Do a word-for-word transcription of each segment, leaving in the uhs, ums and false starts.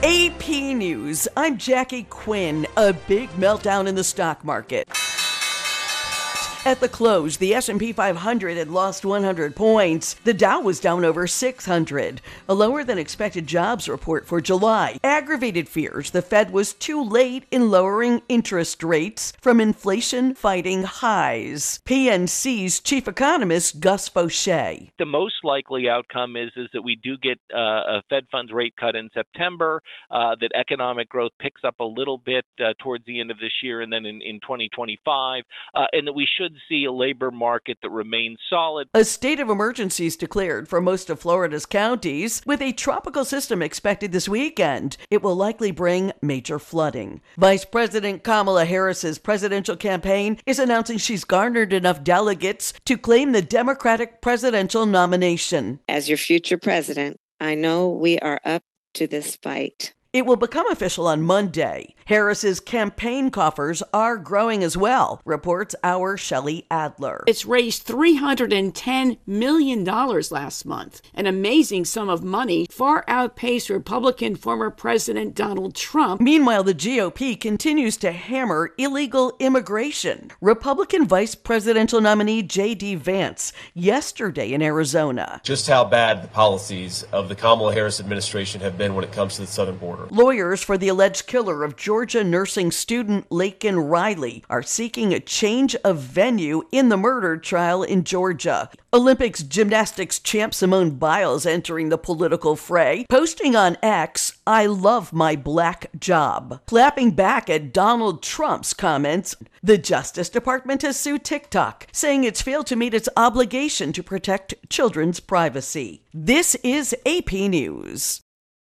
A P News, I'm Jackie Quinn. A big meltdown in the stock market. At the close, the S and P five hundred had lost one hundred points. The Dow was down over six hundred. A lower than expected jobs report for July aggravated fears the Fed was too late in lowering interest rates from inflation fighting highs. P N C's chief economist Gus Faucher. The most likely outcome is, is that we do get uh, a Fed funds rate cut in September, uh, that economic growth picks up a little bit uh, towards the end of this year and then in, in twenty twenty-five, uh, and that we should see a labor market that remains solid. A state of emergency is declared for most of Florida's counties, with a tropical system expected this weekend. It will likely bring major flooding. Vice President Kamala Harris's presidential campaign is announcing she's garnered enough delegates to claim the Democratic presidential nomination. As your future president, I know we are up to this fight. It will become official on Monday. Harris's campaign coffers are growing as well, reports our Shelley Adler. It's raised three hundred ten million dollars last month, an amazing sum of money, far outpaced Republican former President Donald Trump. Meanwhile, the G O P continues to hammer illegal immigration. Republican vice presidential nominee J D Vance yesterday in Arizona. Just how bad the policies of the Kamala Harris administration have been when it comes to the southern border. Lawyers for the alleged killer of Georgia nursing student Laken Riley are seeking a change of venue in the murder trial in Georgia. Olympics gymnastics champ Simone Biles entering the political fray, posting on X, "I love my black job," clapping back at Donald Trump's comments. The Justice Department has sued TikTok, saying it's failed to meet its obligation to protect children's privacy. This is A P News.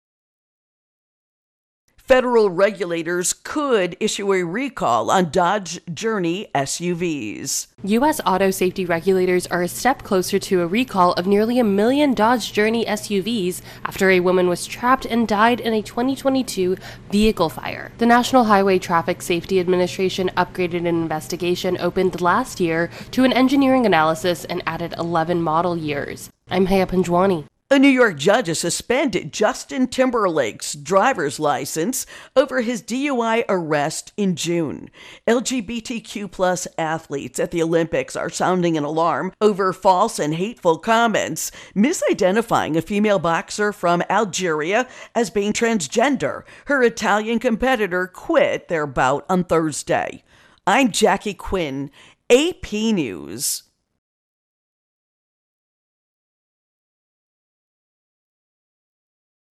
Federal regulators could issue a recall on Dodge Journey S U Vs. U S auto safety regulators are a step closer to a recall of nearly a million Dodge Journey S U Vs after a woman was trapped and died in a twenty twenty-two vehicle fire. The National Highway Traffic Safety Administration upgraded an investigation opened last year to an engineering analysis and added eleven model years. I'm Haya Panjwani. A New York judge has suspended Justin Timberlake's driver's license over his D U I arrest in June. L G B T Q plus athletes at the Olympics are sounding an alarm over false and hateful comments, misidentifying a female boxer from Algeria as being transgender. Her Italian competitor quit their bout on Thursday. I'm Jackie Quinn, A P News.